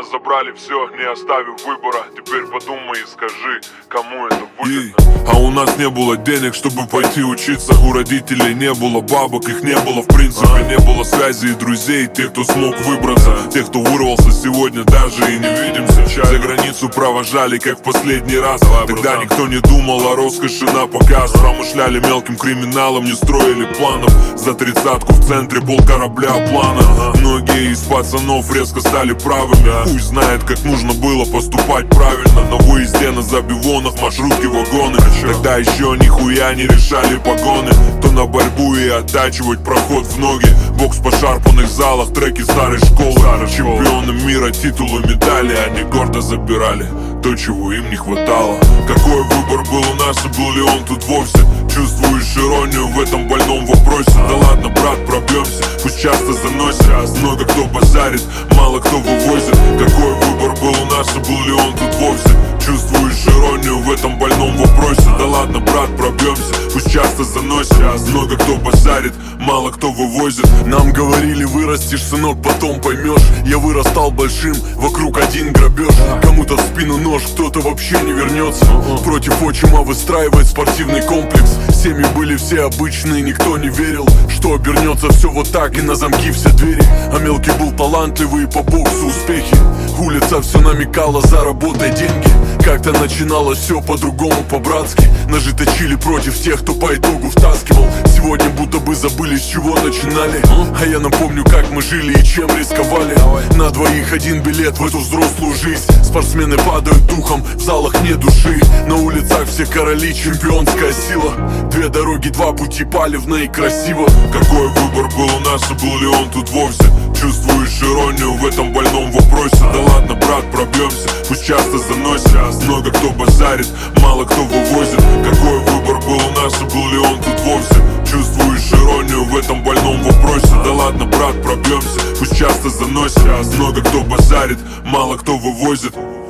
забрали все, не оставив выбора. Теперь подумай и скажи, кому это выгодно. А у нас не было денег, чтобы пойти учиться. У родителей не было бабок, их не было в принципе. Не было связи и друзей, тех, кто смог выбраться. Тех, кто вырвался сегодня, даже и не видимся. За границу провожали, как в последний раз. Тогда никто не думал о роскоши на показ. Промышляли мелким криминалом, не строили планов. За 30-ку в центре пол корабля плана. Многие из пацанов резко стали правыми. Хуй знает, как нужно было поступать правильно. На выезде на забивонах, маршрутки, вагоны. Тогда еще нихуя не решали погоны. То на борьбу и оттачивать проход в ноги. Бокс в пошарпанных залах, треки старой школы. Чемпионы мира, титулы, медали. Они гордо забирали то, чего им не хватало. Какой выбор был у нас и был ли он тут вовсе? Чувствуешь иронию в этом больном вопросе? Да ладно, брат, пробьемся, пусть часто заносит. Много кто базарит, мало кто вывозит. Какой выбор был у нас и был ли он тут вовсе? Чувствуешь иронию в этом больном вопросе? Да ладно, брат, пробьемся, пусть часто заносит. Много кто базарит, мало кто вывозит. Нам говорили, вырастешь, сынок, потом поймешь. Я вырастал большим, вокруг один грабеж. Кому-то в спину нож, кто-то вообще не вернется. Против отчима выстраивает спортивный комплекс. Семьи были все обычные, никто не верил, что обернется все вот так и на замки все двери. А мелкий был талантливый и по боксу успехи. Улица все намекала, заработай деньги. Как-то начиналось все по-другому, по-братски. Ножи точили против тех, кто по итогу втаскивал. Сегодня будто бы забыли, с чего начинали. А я напомню, как мы жили и чем рисковали. На двоих один билет в эту взрослую жизнь. Спортсмены падают духом, в залах нет души. На улицах все короли, чемпионская сила. Две дороги, два пути, палевно и красиво. Какой выбор был у нас и был ли он тут вовсе? Чувствуешь иронию в этом больном вопросе? Да ладно, брат, пробьемся, пусть часто заносит. Много кто базарит, мало кто вывозит. Какой выбор был у нас и был ли он тут вовсе? Чувствуешь иронию в этом больном вопросе? Да ладно, брат, пробьемся, пусть часто заносит. Много кто базарит, мало кто вывозит.